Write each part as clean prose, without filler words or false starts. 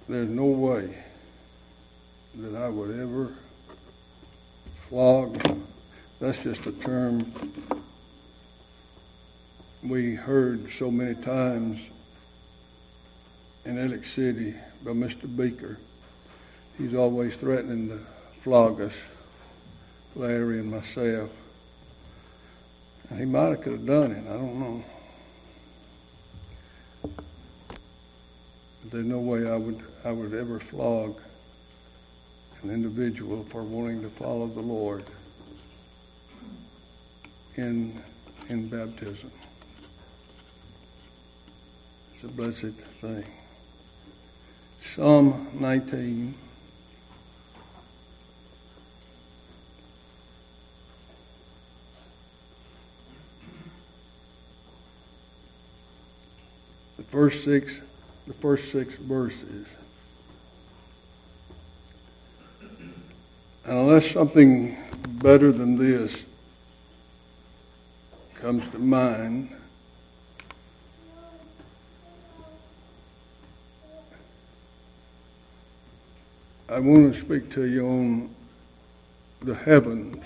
There's no way that I would ever flog. That's just a term we heard so many times in Ellick City by Mr. Beaker. He's always threatening to flog us, Larry and myself. And he might have could have done it. I don't know. But there's no way I would ever flog an individual for wanting to follow the Lord in baptism. It's a blessed thing. Psalm 19. The first six verses. And unless something better than this comes to mind, I want to speak to you on the heavens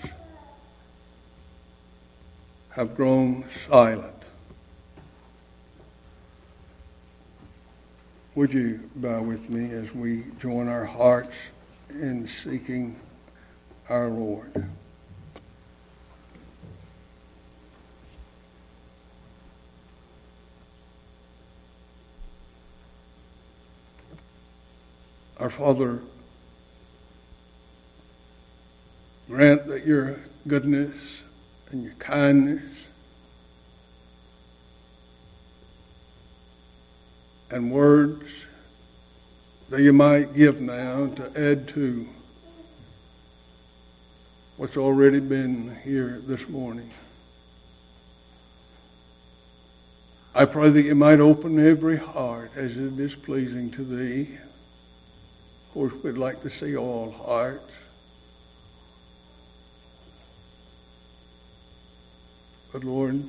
have grown silent. Would you bow with me as we join our hearts in seeking our Lord? Our Father, grant that your goodness and your kindness and words that you might give now to add to what's already been here this morning. I pray that you might open every heart as it is pleasing to thee. Of course, we'd like to see all hearts. But Lord,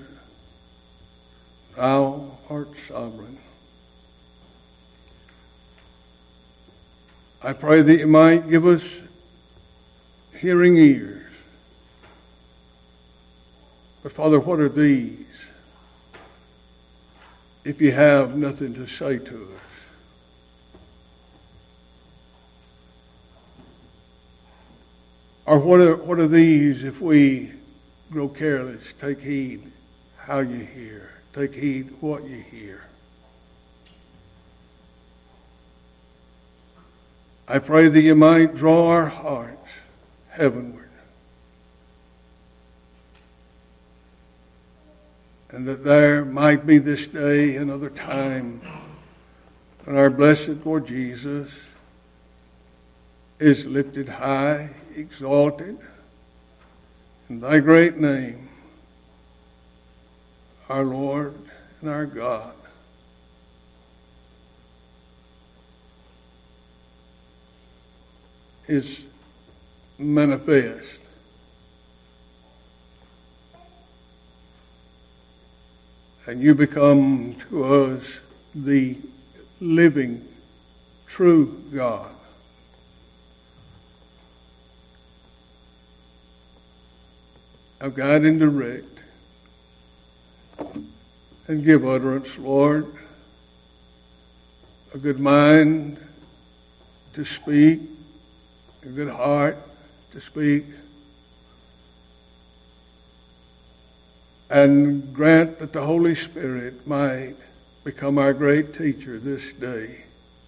thou art sovereign. I pray that you might give us hearing ears. But Father, what are these if you have nothing to say to us? Or what are these if we grow careless? Take heed how you hear. Take heed what you hear. I pray that you might draw our hearts heavenward. And that there might be this day another time when our blessed Lord Jesus is lifted high, exalted, in thy great name, our Lord and our God. Is manifest. And you become to us the living, true God. Now guide and direct and give utterance, Lord, a good mind to speak, a good heart to speak, and grant that the Holy Spirit might become our great teacher this day.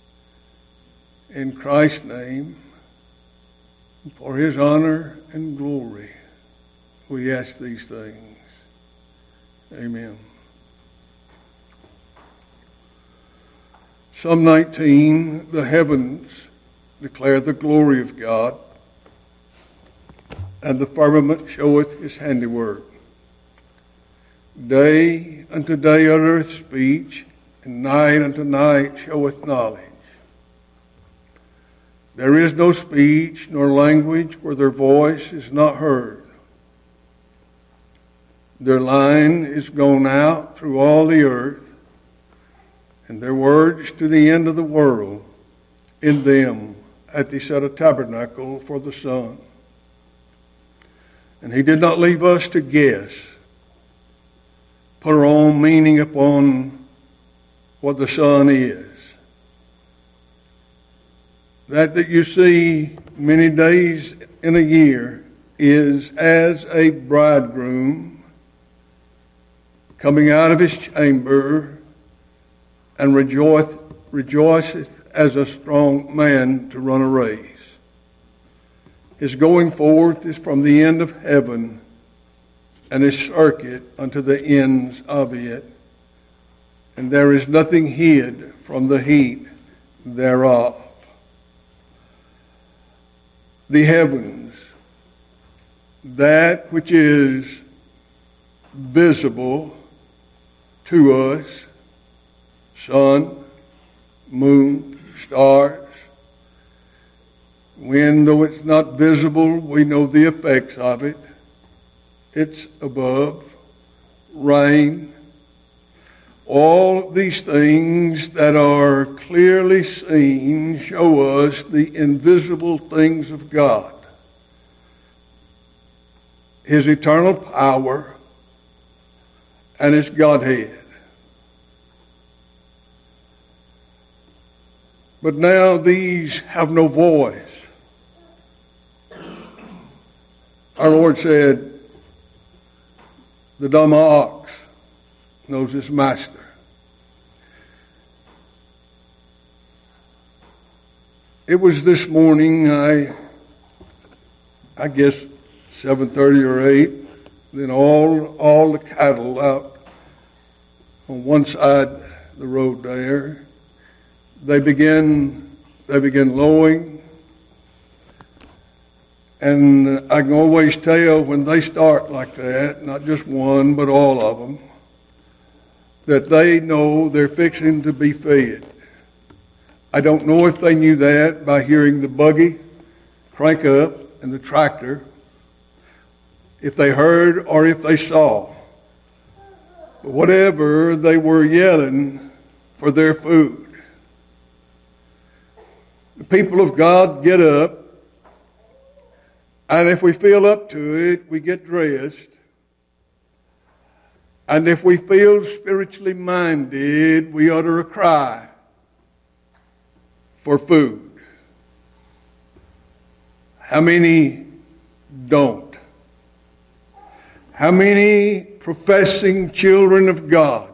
In Christ's name, for his honor and glory, we ask these things. Amen. Psalm 19, the heavens declare the glory of God, and the firmament showeth his handiwork. Day unto day uttereth speech, and night unto night showeth knowledge. There is no speech nor language where their voice is not heard. Their line is gone out through all the earth, and their words to the end of the world. in them hath he set a tabernacle for the sun. And he did not leave us to guess, put our own meaning upon what the sun is. That you see many days in a year is as a bridegroom coming out of his chamber and rejoiceth as a strong man to run a race. His going forth is from the end of heaven, and his circuit unto the ends of it. And there is nothing hid from the heat thereof. The heavens, that which is visible to us, sun, moon, stars. Wind, though it's not visible, we know the effects of it. It's above. Rain. All these things that are clearly seen show us the invisible things of God. His eternal power and his Godhead. But now these have no voice. Our Lord said, the dumb ox knows his master. It was this morning, I guess 7:30 or 8, then all the cattle out on one side of the road there, they began lowing. And I can always tell when they start like that, not just one, but all of them, that they know they're fixing to be fed. I don't know if they knew that by hearing the buggy crank up and the tractor, if they heard or if they saw. But whatever, they were yelling for their food. The people of God get up, and if we feel up to it, we get dressed. And if we feel spiritually minded, we utter a cry for food. How many don't? How many professing children of God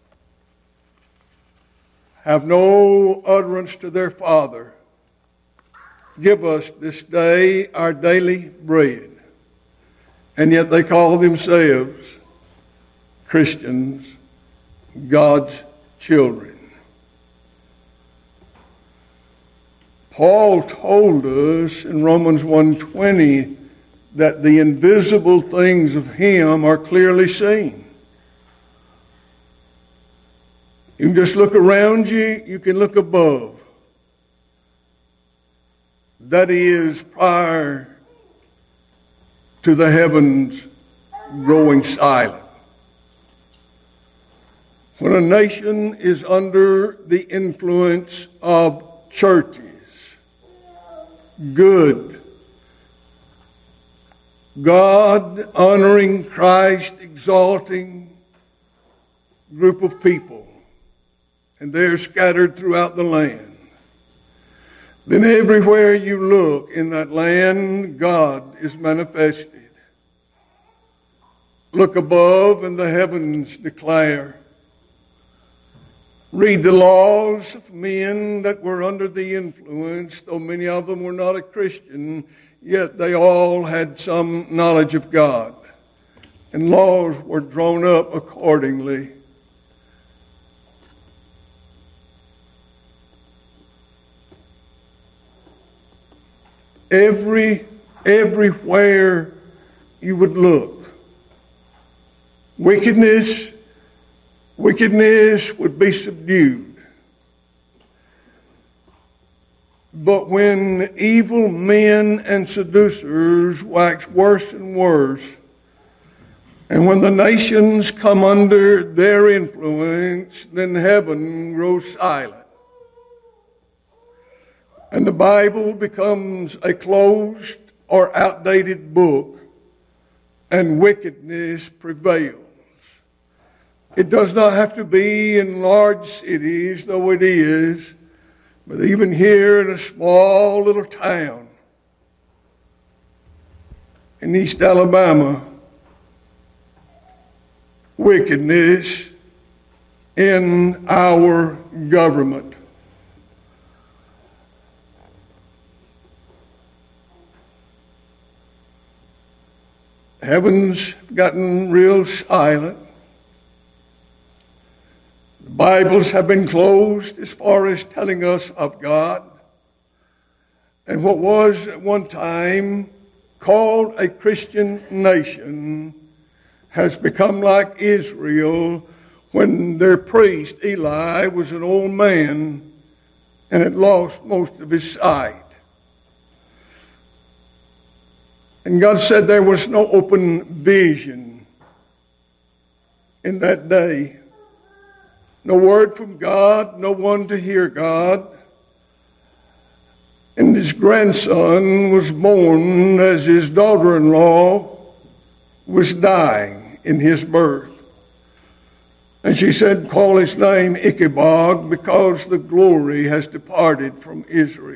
have no utterance to their Father? Give us this day our daily bread. And yet they call themselves Christians, God's children. Paul told us in Romans 1:20 that the invisible things of him are clearly seen. You can just look around you, you can look above. That is prior to the heavens growing silent. When a nation is under the influence of churches, good, God honoring, Christ exalting group of people, and they're scattered throughout the land, then everywhere you look in that land, God is manifested. Look above and the heavens declare. Read the laws of men that were under the influence, though many of them were not a Christian, yet they all had some knowledge of God. And laws were drawn up accordingly. Everywhere you would look, wickedness would be subdued. But when evil men and seducers wax worse and worse, and when the nations come under their influence, then heaven grows silent. and the Bible becomes a closed or outdated book, and wickedness prevails. It does not have to be in large cities, though it is, but even here in a small little town in East Alabama, wickedness in our government. Heaven's gotten real silent. The Bibles have been closed as far as telling us of God. And what was at one time called a Christian nation has become like Israel when their priest Eli was an old man and had lost most of his sight. And God said there was no open vision in that day. No word from God, no one to hear God. And his grandson was born as his daughter-in-law was dying in his birth. And she said, call his name Ichabod, because the glory has departed from Israel.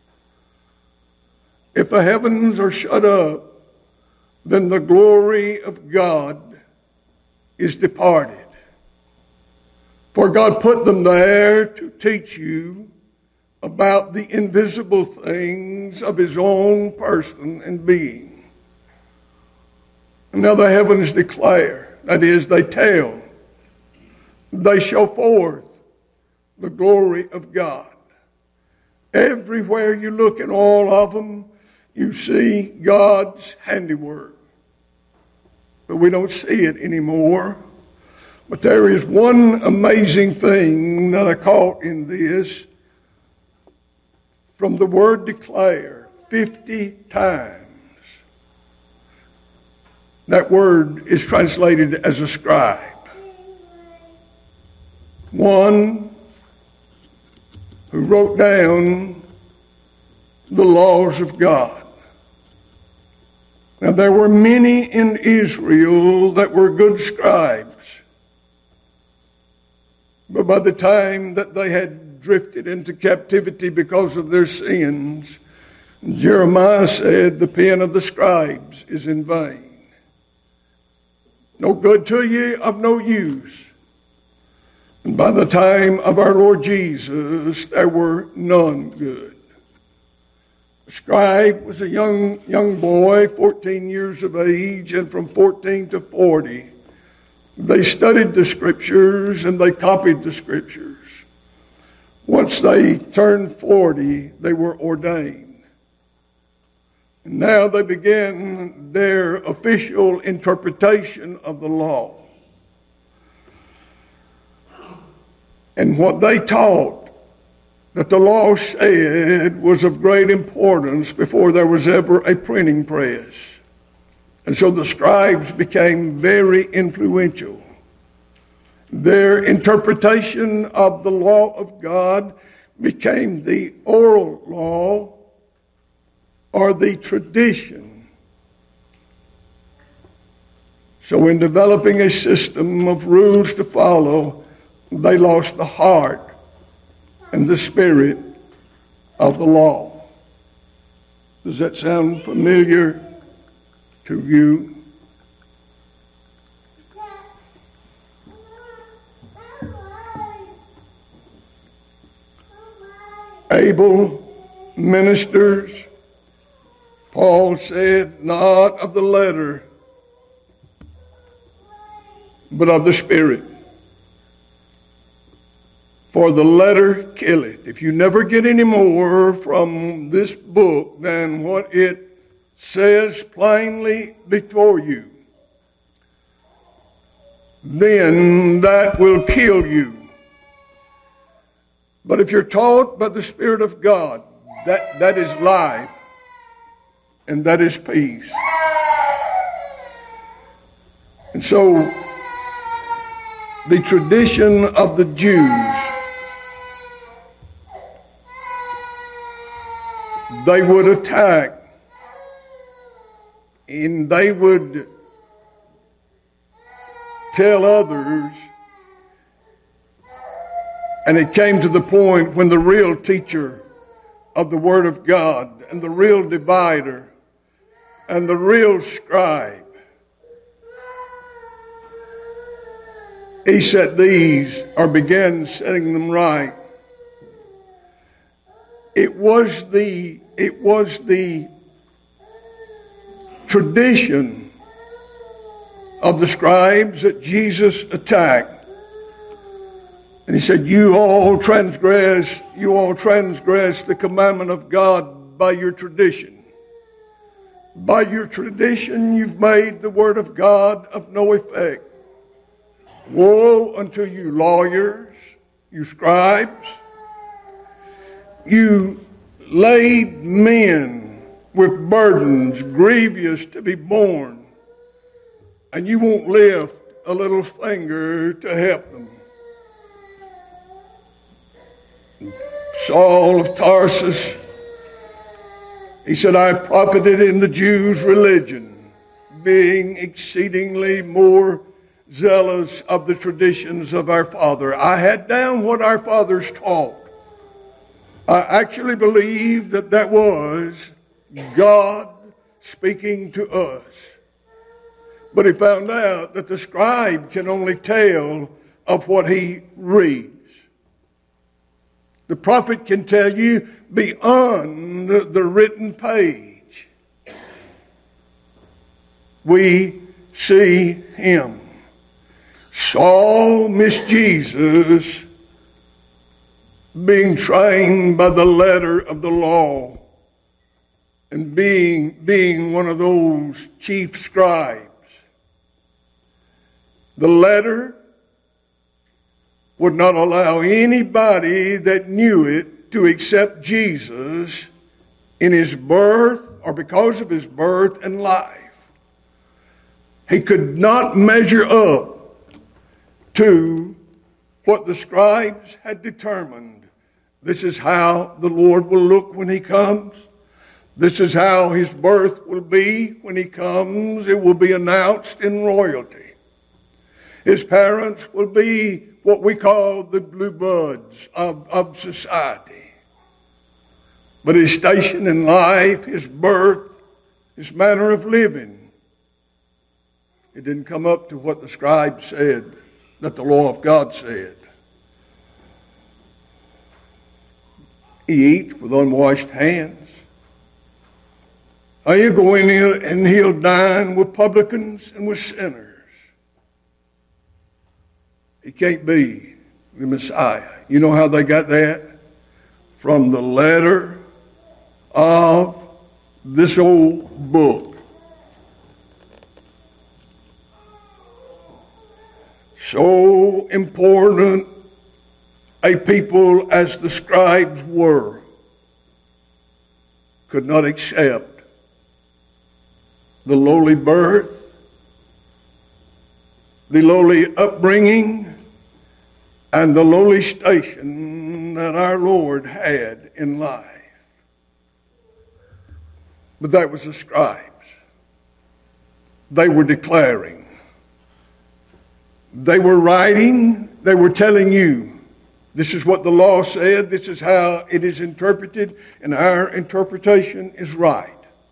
If the heavens are shut up, then the glory of God is departed. For God put them there to teach you about the invisible things of his own person and being. And now the heavens declare, that is, they tell, they show forth the glory of God. Everywhere you look in all of them, you see God's handiwork. But we don't see it anymore. But there is one amazing thing that I caught in this. From the word declare, 50 times. That word is translated as a scribe. One who wrote down the laws of God. Now there were many in Israel that were good scribes. But by the time that they had drifted into captivity because of their sins, Jeremiah said, the pen of the scribes is in vain. No good to you, of no use. And by the time of our Lord Jesus, there were none good. A scribe was a young boy, 14 years of age, and from 14 to 40, they studied the Scriptures and they copied the Scriptures. Once they turned 40, they were ordained. And now they began their official interpretation of the law. And what they taught that the law said was of great importance before there was ever a printing press. And so the scribes became very influential. Their interpretation of the law of God became the oral law or the tradition. So in developing a system of rules to follow, they lost the heart and the spirit of the law. Does that sound familiar to you? Able ministers, Paul said, not of the letter, but of the Spirit. For the letter killeth. If you never get any more from this book than what it says plainly before you, then that will kill you. But if you're taught by the Spirit of God, that is life and that is peace. And so the tradition of the Jews they would attack and they would tell others. And it came to the point when the real teacher of the Word of God and the real divider and the real scribe, he set these or began setting them right. It was the tradition of the scribes that Jesus attacked. And he said, you all transgress the commandment of God by your tradition. By your tradition, you've made the word of God of no effect. Woe unto you lawyers, you scribes. You laid men with burdens grievous to be borne, and you won't lift a little finger to help them. Saul of Tarsus, he said, I profited in the Jews' religion, being exceedingly more zealous of the traditions of our father. I had down what our fathers taught. I actually believe that was God speaking to us. But he found out that the scribe can only tell of what he reads. The prophet can tell you beyond the written page. We see him. Saul missed Jesus being trained by the letter of the law and being one of those chief scribes. The letter would not allow anybody that knew it to accept Jesus in his birth or because of his birth and life. He could not measure up to what the scribes had determined. This is how the Lord will look when he comes. This is how his birth will be when he comes. It will be announced in royalty. His parents will be what we call the blue buds of society. But his station in life, his birth, his manner of living, it didn't come up to what the scribe said, that the law of God said. He eats with unwashed hands. Are you going in and he'll dine with publicans and with sinners? He can't be the Messiah. You know how they got that? From the letter of this old book. So important a people as the scribes were could not accept the lowly birth, the lowly upbringing, and the lowly station that our Lord had in life. But that was the scribes. They were declaring. They were writing. They were telling you, this is what the law said. This is how it is interpreted. And our interpretation is right.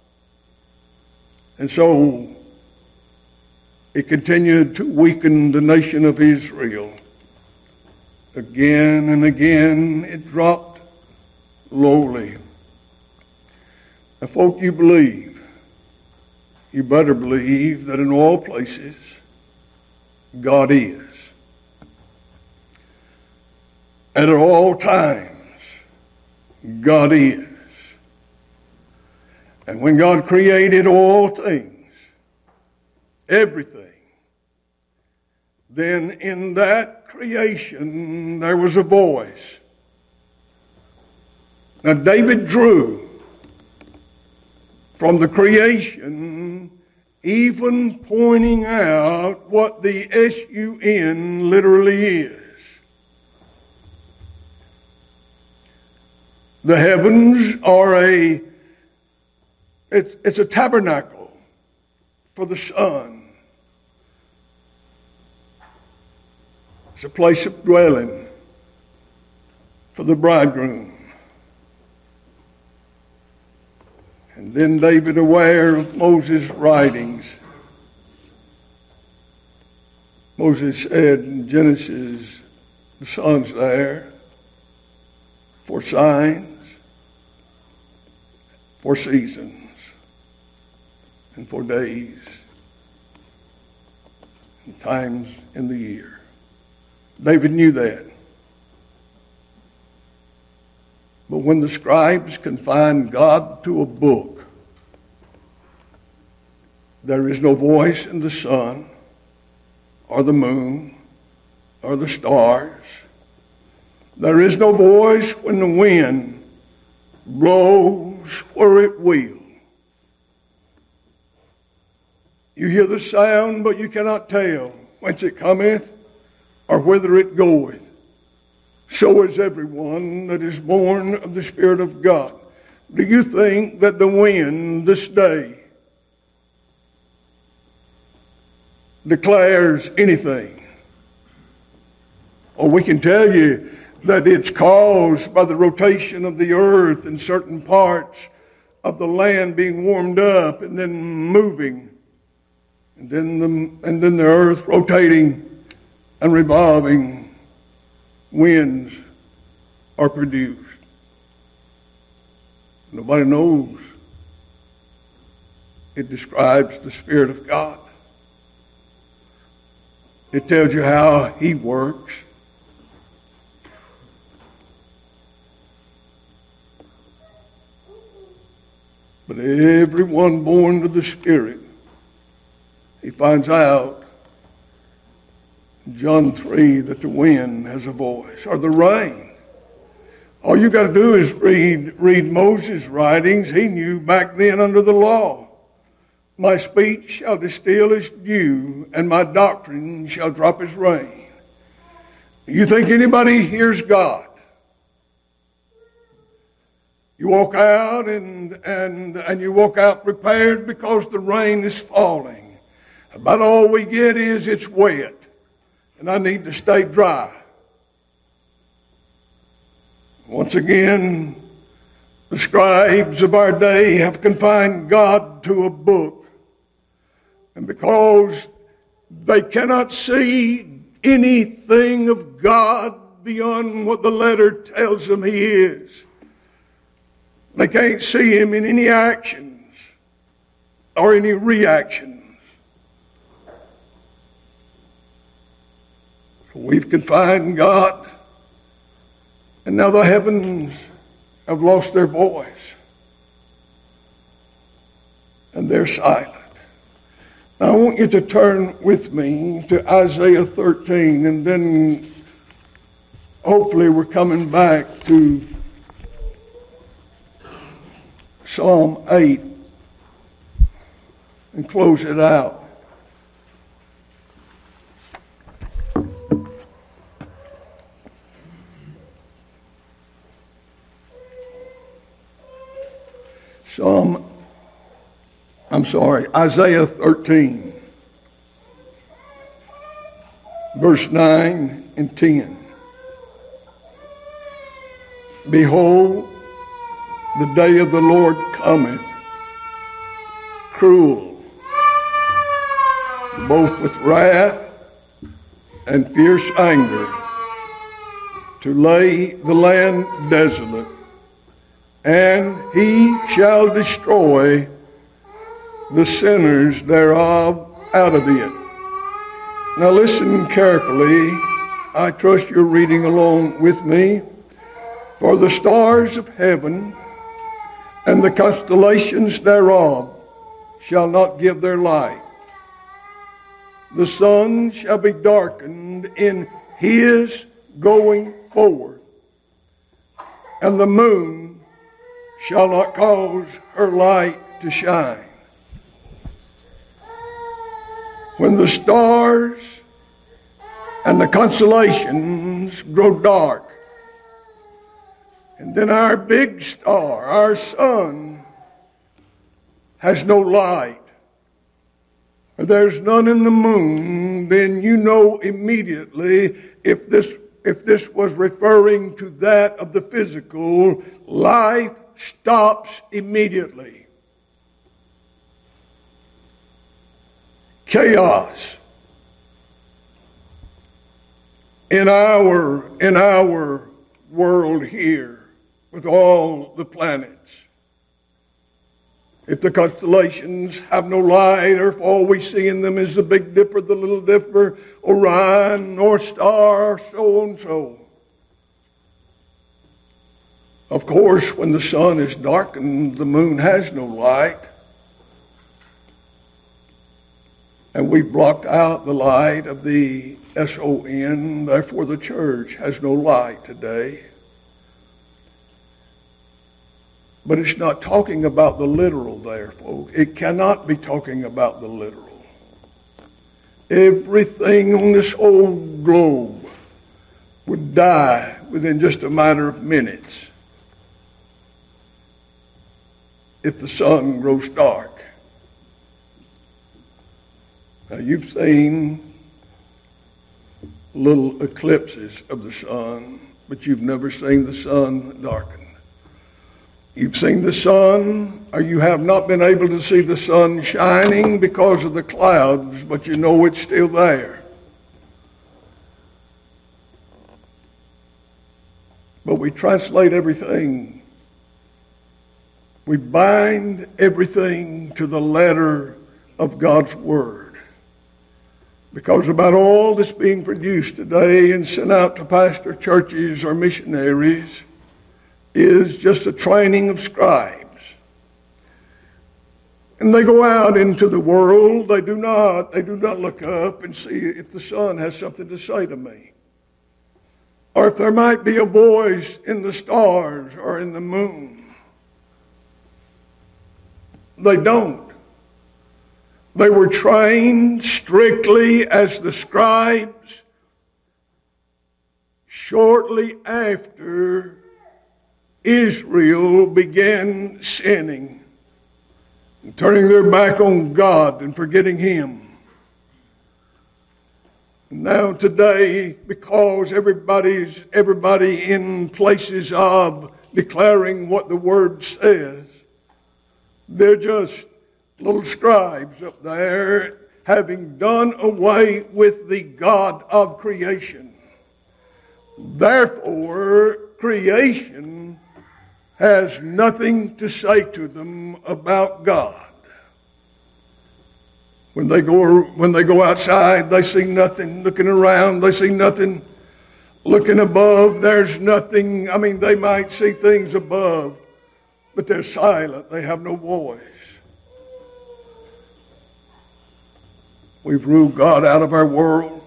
And so it continued to weaken the nation of Israel. Again and again it dropped lowly. Now, folk, you better believe that in all places God is. And at all times God is. And when God created all things, everything, then in that creation there was a voice. Now David drew from the creation, even pointing out what the S-U-N literally is. The heavens are a it's a tabernacle for the sun. It's a place of dwelling for the bridegroom. And then David, aware of Moses' writings, Moses said in Genesis, the sun's there for signs, for seasons, and for days and times in the year. David knew that. But when the scribes confined God to a book, there is no voice in the sun or the moon or the stars. There is no voice when the wind blows where it will. You hear the sound, but you cannot tell whence it cometh or whither it goeth. So is everyone that is born of the Spirit of God. Do you think that the wind this day declares anything? Or we can tell you that it's caused by the rotation of the earth in certain parts of the land being warmed up and then moving, and then the earth rotating and revolving. Winds are produced. Nobody knows. It describes the Spirit of God. It tells you how He works. But everyone born of the Spirit, he finds out in John 3 that the wind has a voice, or the rain. All you got to do is read Moses' writings. He knew back then under the law, my speech shall distill as dew, and my doctrine shall drop as rain. You think anybody hears God? You walk out and you walk out prepared because the rain is falling. About all we get is it's wet, and I need to stay dry. Once again, the scribes of our day have confined God to a book. And because they cannot see anything of God beyond what the letter tells them He is, they can't see Him in any actions or any reactions. We've confined God, and now the heavens have lost their voice, and they're silent. Now I want you to turn with me to Isaiah 13, and then hopefully we're coming back to Psalm 8 and close it out. Isaiah 13, verse 9 and 10. Behold, the day of the Lord cometh, cruel, both with wrath and fierce anger, to lay the land desolate, and He shall destroy the sinners thereof out of it. Now listen carefully. I trust you're reading along with me. For the stars of heaven and the constellations thereof shall not give their light. The sun shall be darkened in His going forward, and the moon shall not cause her light to shine. When the stars and the constellations grow dark, and then our big star, our sun, has no light, or there's none in the moon, then you know immediately if this was referring to that of the physical, life stops immediately. Chaos in our world here with all the planets. If the constellations have no light, or if all we see in them is the Big Dipper, the Little Dipper, Orion, North Star, so and so. Of course, when the sun is darkened, the moon has no light. And we've blocked out the light of the SON, therefore the church has no light today. But it's not talking about the literal there, folks. It cannot be talking about the literal. Everything on this old globe would die within just a matter of minutes if the sun grows dark. Now, you've seen little eclipses of the sun, but you've never seen the sun darkened. You've seen the sun, or you have not been able to see the sun shining because of the clouds, but you know it's still there. But we translate everything. We bind everything to the letter of God's Word. Because about all that's being produced today and sent out to pastor churches or missionaries is just a training of scribes. And they go out into the world. They do not look up and see if the sun has something to say to me, or if there might be a voice in the stars or in the moon. They don't. They were trained strictly as the scribes shortly after Israel began sinning and turning their back on God and forgetting Him. Now today, because everybody in places of declaring what the Word says, they're just little scribes up there having done away with the God of creation. Therefore, creation has nothing to say to them about God. When they go outside, they see nothing. Looking around, they see nothing. Looking above, there's nothing. I mean, they might see things above, but they're silent. They have no voice. We've ruled God out of our world.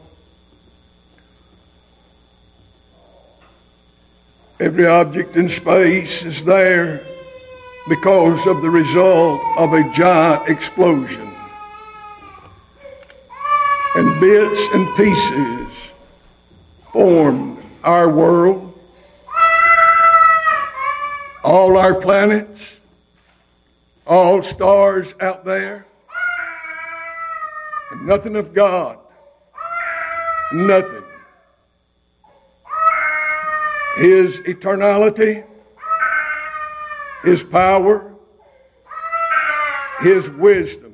Every object in space is there because of the result of a giant explosion. And bits and pieces formed our world, all our planets, all stars out there, and nothing of God, nothing. His eternality, His power, His wisdom.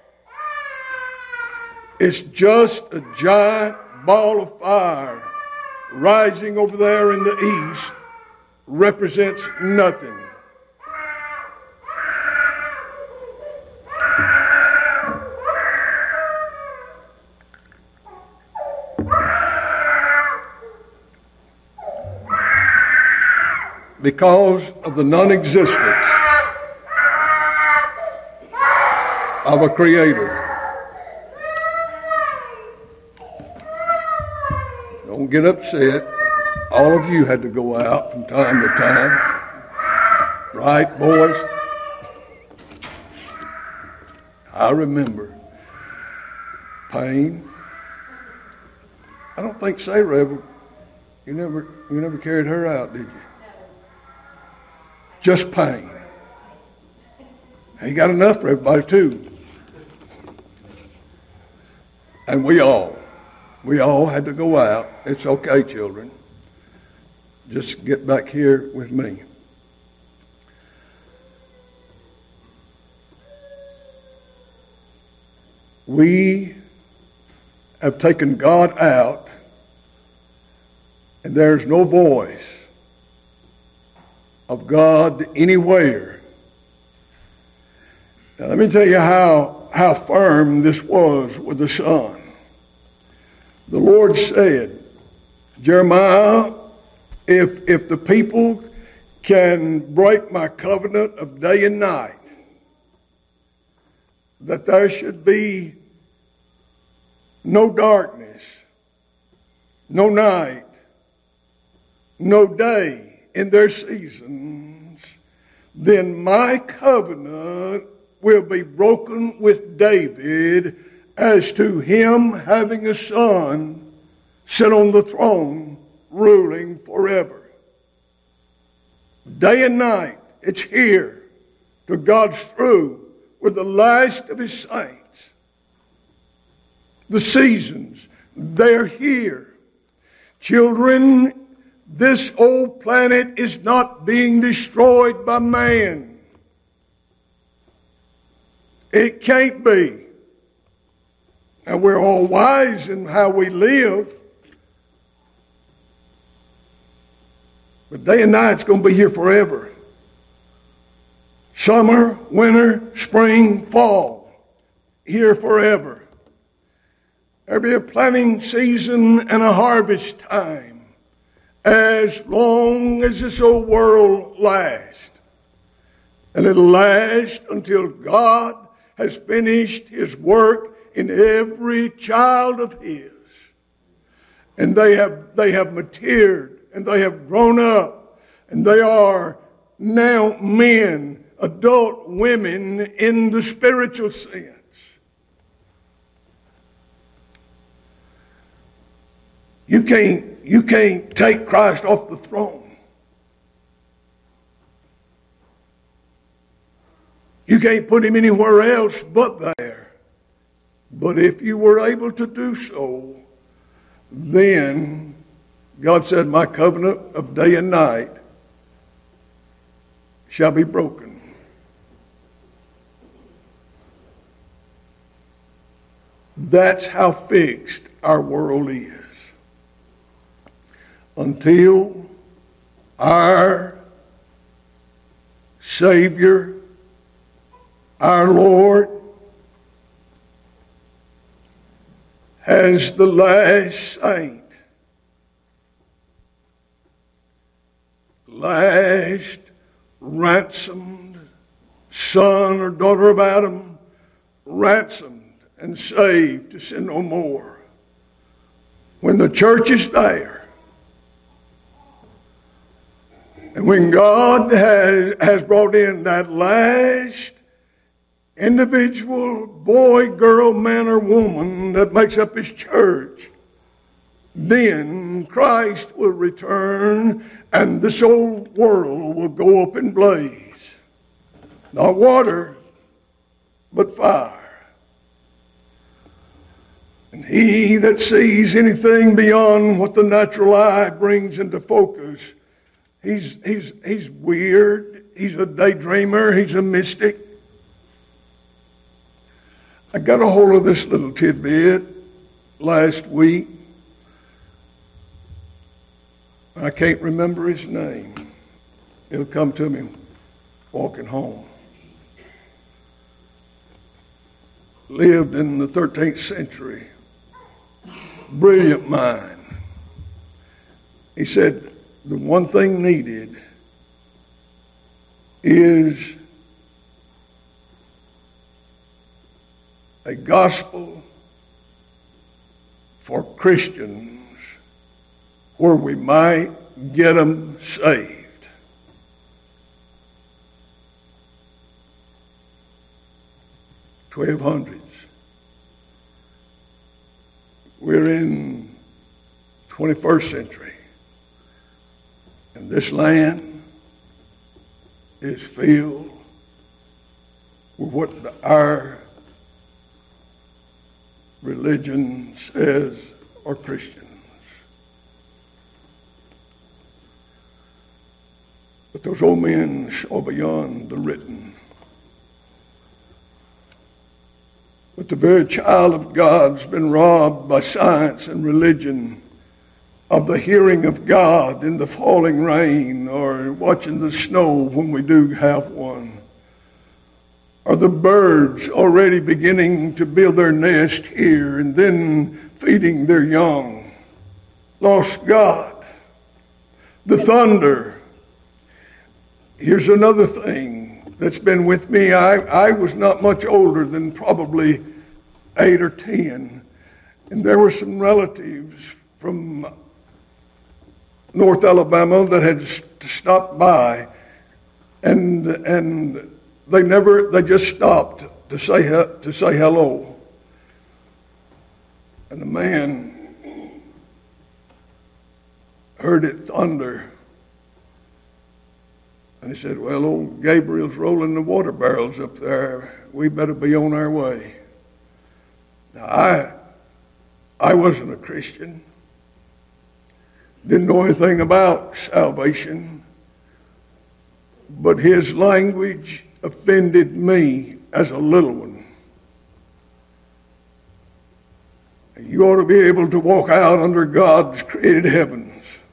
It's just a giant ball of fire rising over there in the east, represents nothing. Because of the non-existence of a creator. Don't get upset. All of you had to go out from time to time. Right, boys? I remember pain. I don't think Sarah you never carried her out, did you? Just pain. He got enough for everybody too. And we all had to go out. It's okay, children. Just get back here with me. We have taken God out, and there's no voice of God anywhere. Now, let me tell you how firm this was with the Son. The Lord said, Jeremiah, if the people can break my covenant of day and night, that there should be no darkness, no night, no day in their seasons, then my covenant will be broken with David as to him having a son sit on the throne ruling forever. Day and night, it's here till God's through with the last of his saints. The seasons, they're here. Children, this old planet is not being destroyed by man. It can't be. And we're all wise in how we live. But day and night's going to be here forever. Summer, winter, spring, fall, here forever. There'll be a planting season and a harvest time as long as this old world lasts. And it'll last until God has finished his work in every child of his. And they have matured and they have grown up and they are now men, adult women in the spiritual sense. You can't take Christ off the throne. You can't put him anywhere else but there. But if you were able to do so, then God said, my covenant of day and night shall be broken. That's how fixed our world is. Until our Savior, our Lord, has the last saint, last ransomed son or daughter of Adam, ransomed and saved to sin no more. When the church is there, and when God has brought in that last individual boy, girl, man, or woman that makes up his church, then Christ will return and this old world will go up in blaze. Not water, but fire. And he that sees anything beyond what the natural eye brings into focus, he's weird, he's a daydreamer, he's a mystic. I got a hold of this little tidbit last week. I can't remember his name. It'll come to me walking home. Lived in the 13th century. Brilliant mind. He said, the one thing needed is a gospel for Christians where we might get them saved. $1,200s. We're in 21st century. And this land is filled with what our religion says are Christians. But those old men saw beyond the written. But the very child of God's been robbed by science and religion of the hearing of God in the falling rain, or watching the snow when we do have one, or the birds already beginning to build their nest here and then feeding their young. Lost God. The thunder. Here's another thing that's been with me. I was not much older than probably 8 or 10. And there were some relatives from North Alabama that had stopped by. And they just stopped to say hello. And the man heard it thunder. And he said, well, old Gabriel's rolling the water barrels up there. We better be on our way. Now, I wasn't a Christian. Didn't know anything about salvation. But his language offended me as a little one. You ought to be able to walk out under God's created heavens.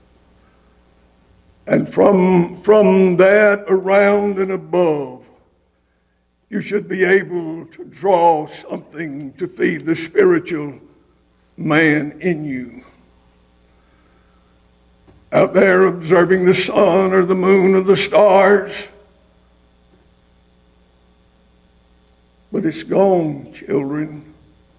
And from that around and above, you should be able to draw something to feed the spiritual man in you. Out there observing the sun or the moon or the stars. But it's gone, children.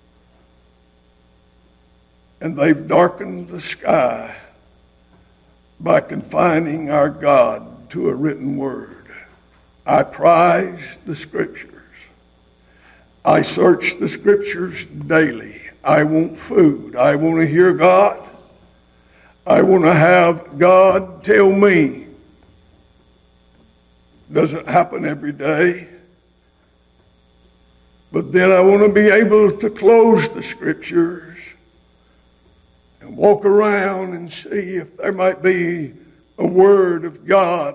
And they've darkened the sky by confining our God to a written word. I prize the Scriptures. I search the Scriptures daily. I want food. I want to hear God. I want to have God tell me. Doesn't happen every day. But then I want to be able to close the Scriptures and walk around and see if there might be a word of God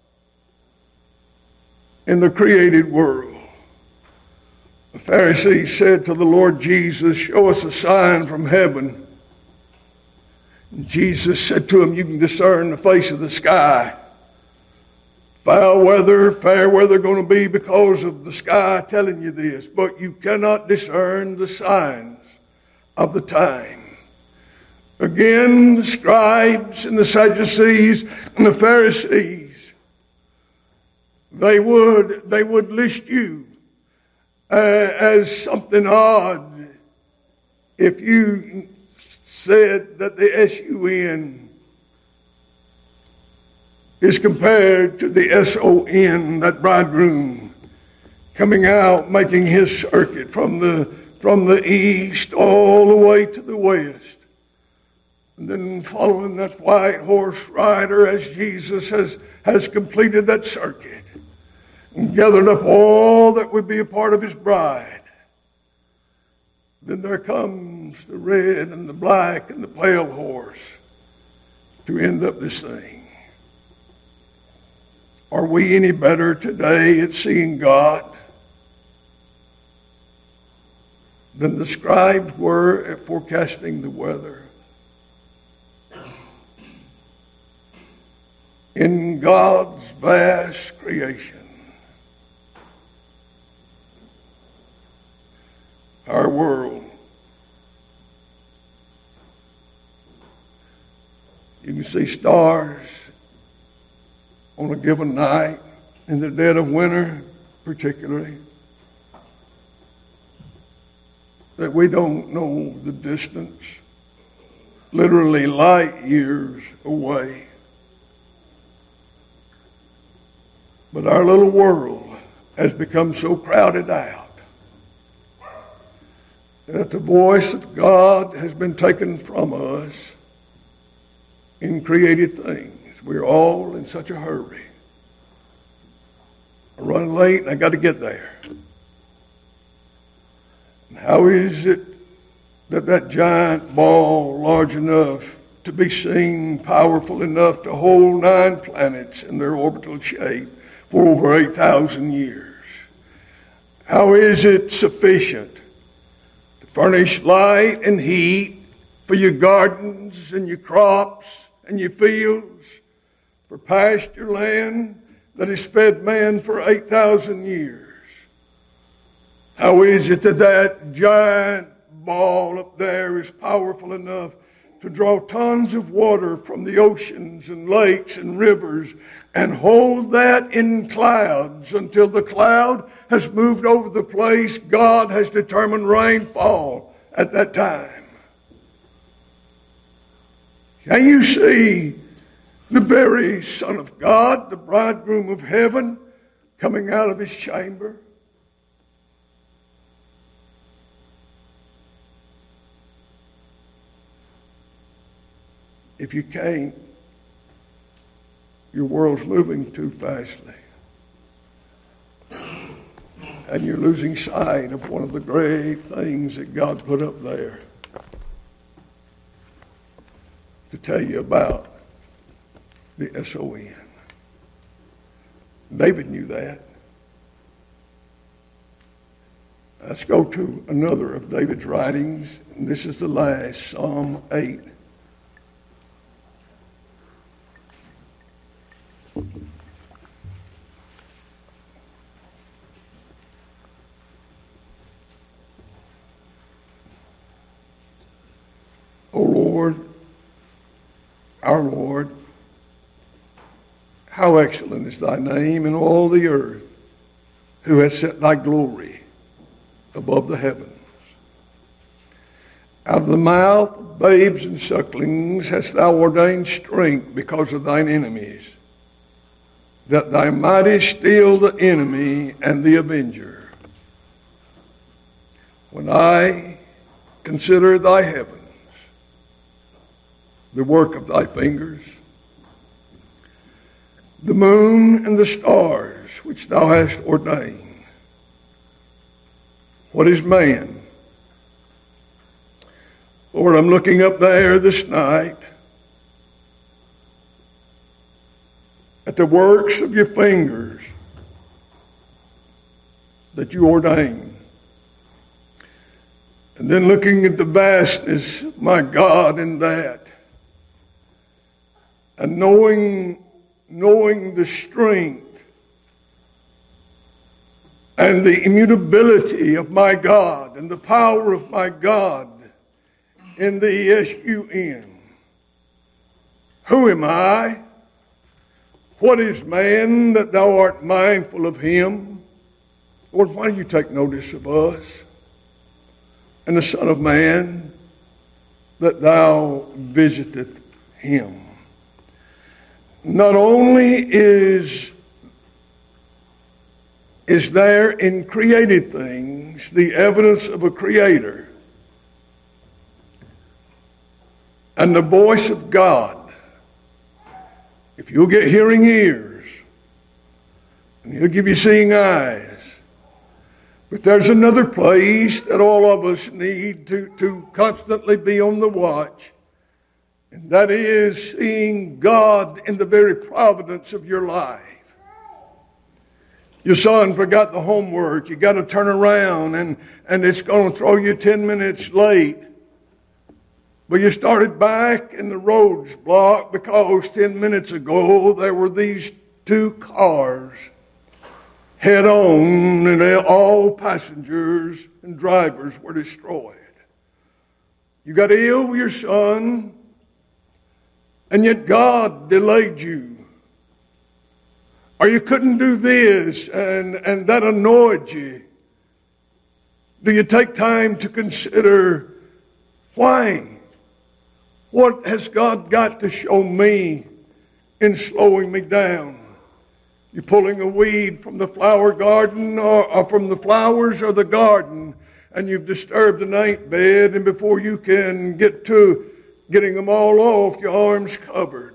in the created world. The Pharisees said to the Lord Jesus, show us a sign from heaven. And Jesus said to them, you can discern the face of the sky. Foul weather, fair weather going to be because of the sky telling you this. But you cannot discern the signs of the time. Again, the scribes and the Sadducees and the Pharisees, they would list you as something odd if you said that the S-U-N is compared to the S-O-N, that bridegroom coming out, making his circuit from the east all the way to the west. And then following that white horse rider as Jesus has completed that circuit and gathered up all that would be a part of his bride. Then there comes the red and the black and the pale horse to end up this thing. Are we any better today at seeing God than the scribes were at forecasting the weather? In God's vast creation, our world, you can see stars on a given night, in the dead of winter particularly, that we don't know the distance, literally light years away. But our little world has become so crowded out that the voice of God has been taken from us in created things. We're all in such a hurry. I'm running late and I got to get there. How is it that that giant ball, large enough to be seen, powerful enough to hold 9 planets in their orbital shape for over 8,000 years? How is it sufficient to furnish light and heat for your gardens and your crops and your fields, for pasture land that has fed man for 8,000 years? How is it that that giant ball up there is powerful enough to draw tons of water from the oceans and lakes and rivers and hold that in clouds until the cloud has moved over the place God has determined rainfall at that time? Can you see the very Son of God, the bridegroom of heaven, coming out of his chamber? If you can't, your world's moving too fastly. And you're losing sight of one of the great things that God put up there to tell you about the S-O-N. David knew that. Let's go to another of David's writings. And this is the last, Psalm 8. O Lord, our Lord, how excellent is thy name in all the earth, who has set thy glory above the heavens. Out of the mouth of babes and sucklings hast thou ordained strength because of thine enemies, that thou mightest still the enemy and the avenger. When I consider thy heavens, the work of thy fingers, the moon and the stars which thou hast ordained, what is man? Lord, I'm looking up there this night at the works of your fingers that you ordained. And then looking at the vastness, my God, in that. And knowing the strength and the immutability of my God and the power of my God in the S-U-N. Who am I? What is man that thou art mindful of him? Lord, why do you take notice of us? And the Son of Man, that thou visiteth him. Not only is there in created things the evidence of a creator and the voice of God, if you'll get hearing ears, and he'll give you seeing eyes. But there's another place that all of us need to constantly be on the watch, and that is seeing God in the very providence of your life. Your son forgot the homework. You got to turn around, and it's going to throw you 10 minutes late. But you started back and the road's blocked because 10 minutes ago there were these 2 cars head on, and all passengers and drivers were destroyed. You got ill with your son, and yet God delayed you. Or you couldn't do this, and that annoyed you. Do you take time to consider why? What has God got to show me in slowing me down? You're pulling a weed from the flower garden or from the flowers or the garden, and you've disturbed an ant bed, and before you can get to getting them all off, your arm's covered.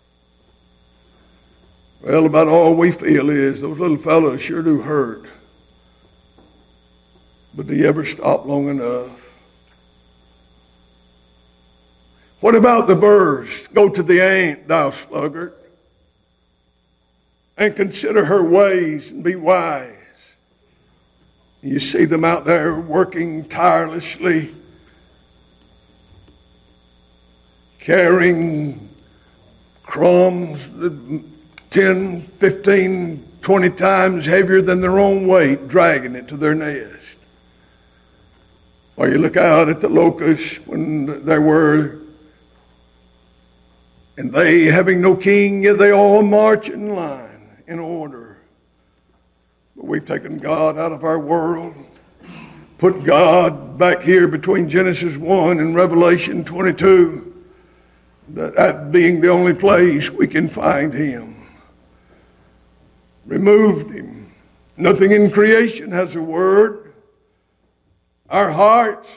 Well, about all we feel is those little fellows sure do hurt. But do you ever stop long enough? What about the verse, go to the ant, thou sluggard, and consider her ways and be wise. You see them out there working tirelessly, carrying crumbs 10, 15, 20 times heavier than their own weight, dragging it to their nest. Or you look out at the locusts when there were, and they having no king, yet they all march in line, in order. But we've taken God out of our world, put God back here between Genesis 1 and Revelation 22, that being the only place we can find him. Removed him. Nothing in creation has a word. Our hearts,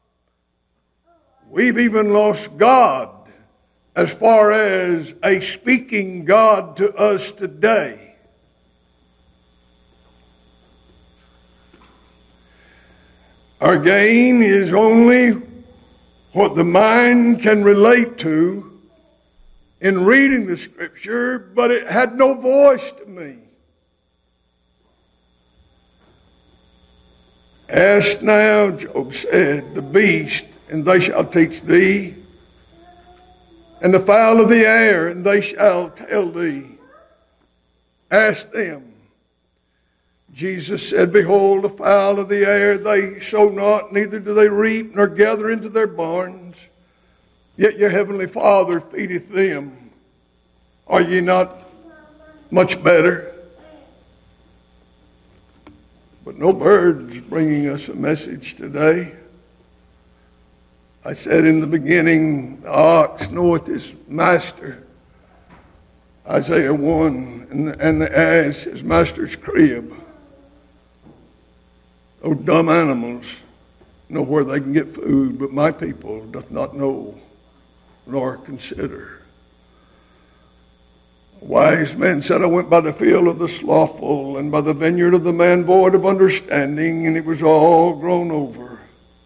we've even lost God as far as a speaking God to us today. Our gain is only what the mind can relate to in reading the Scripture, but it had no voice to me. Ask now, Job said, the beast, and they shall teach thee, and the fowl of the air, and they shall tell thee. Ask them. Jesus said, behold, the fowl of the air, they sow not, neither do they reap, nor gather into their barns, yet your heavenly Father feedeth them. Are ye not much better? But no bird's bringing us a message today. I said in the beginning, the ox knoweth his master. Isaiah 1, and the ass his master's crib. Those dumb animals know where they can get food, but my people doth not know nor consider. A wise man said, I went by the field of the slothful and by the vineyard of the man void of understanding, and it was all grown over.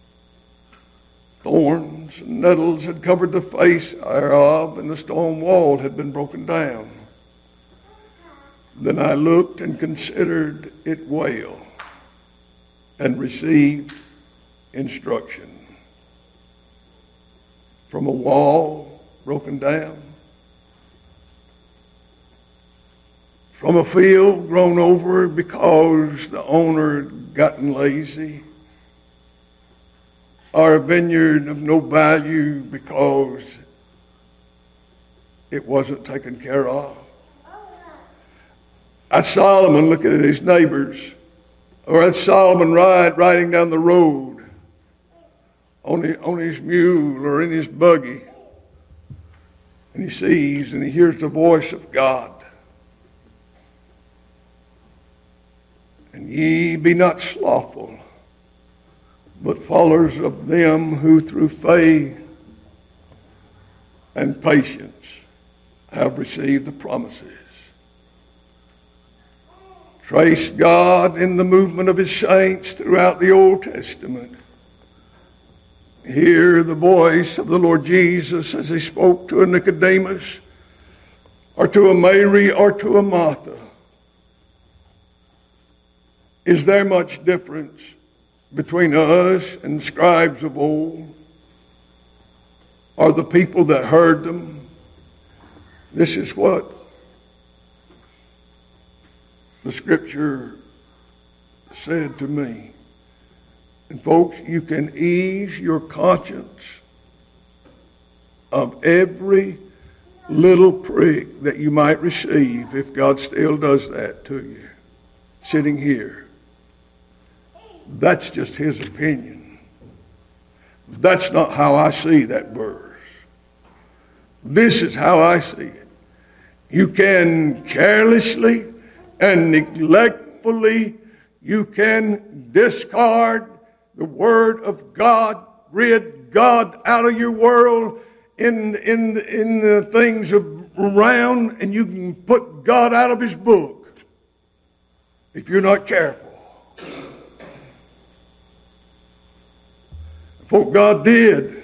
Thorns and nettles had covered the face thereof, and the stone wall had been broken down. Then I looked and considered it well, and received instruction. From a wall broken down, from a field grown over because the owner had gotten lazy, or a vineyard of no value because it wasn't taken care of. That's Solomon looking at his neighbors, or that's Solomon riding down the road on his mule or in his buggy, and he sees and he hears the voice of God. And ye be not slothful, but followers of them who through faith and patience have received the promises. Trace God in the movement of his saints throughout the Old Testament. Hear the voice of the Lord Jesus as he spoke to a Nicodemus, or to a Mary, or to a Martha. Is there much difference between us and scribes of old, or the people that heard them? This is what the Scripture said to me. And folks, you can ease your conscience of every little prick that you might receive if God still does that to you, sitting here. That's just his opinion. That's not how I see that verse. This is how I see it. You can carelessly and neglectfully, you can discard the Word of God, rid God out of your world in the things around, and you can put God out of his book if you're not careful. For God did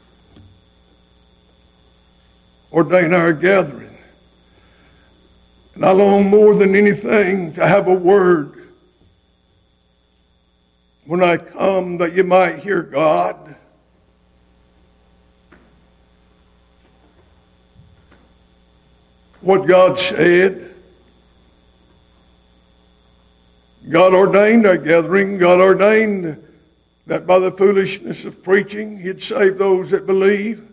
ordain our gathering. And I long more than anything to have a word when I come that you might hear God. What God said. God ordained our gathering. God ordained that by the foolishness of preaching, He'd save those that believe.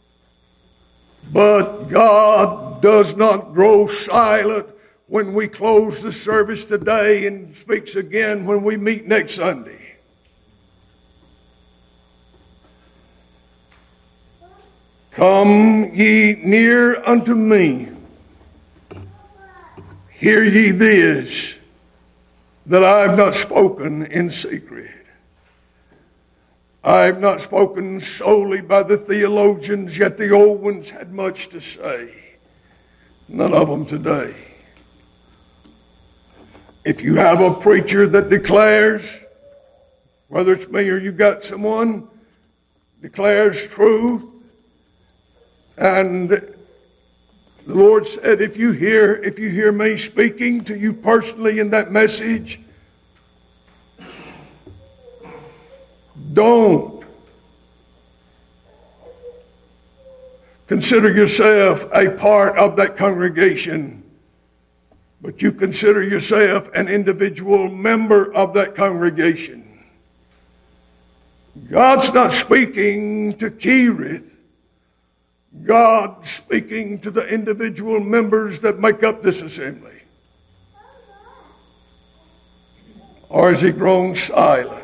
But God does not grow silent when we close the service today and speaks again when we meet next Sunday. Come ye near unto me. Hear ye this, that I have not spoken in secret. I have not spoken solely by the theologians, yet the old ones had much to say. None of them today. If you have a preacher that declares, whether it's me or you got someone, declares truth, and the Lord said, if you hear me speaking to you personally in that message, don't consider yourself a part of that congregation, but you consider yourself an individual member of that congregation. God's not speaking to Kerith. God's speaking to the individual members that make up this assembly. Or has He grown silent?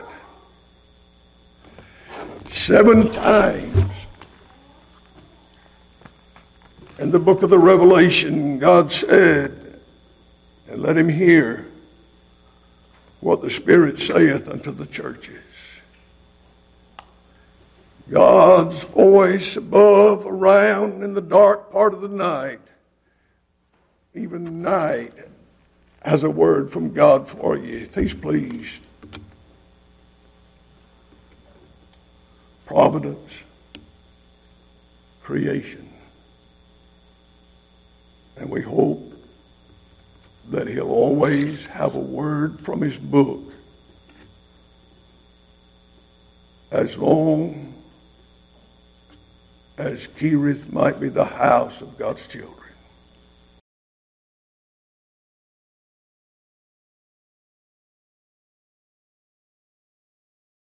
7 times in the book of the Revelation, God said, and let him hear what the Spirit saith unto the churches. God's voice above, around, in the dark part of the night, even night, has a word from God for you, if He's pleased. Providence, creation. And we hope that He'll always have a word from His book as long as Kerith might be the house of God's children.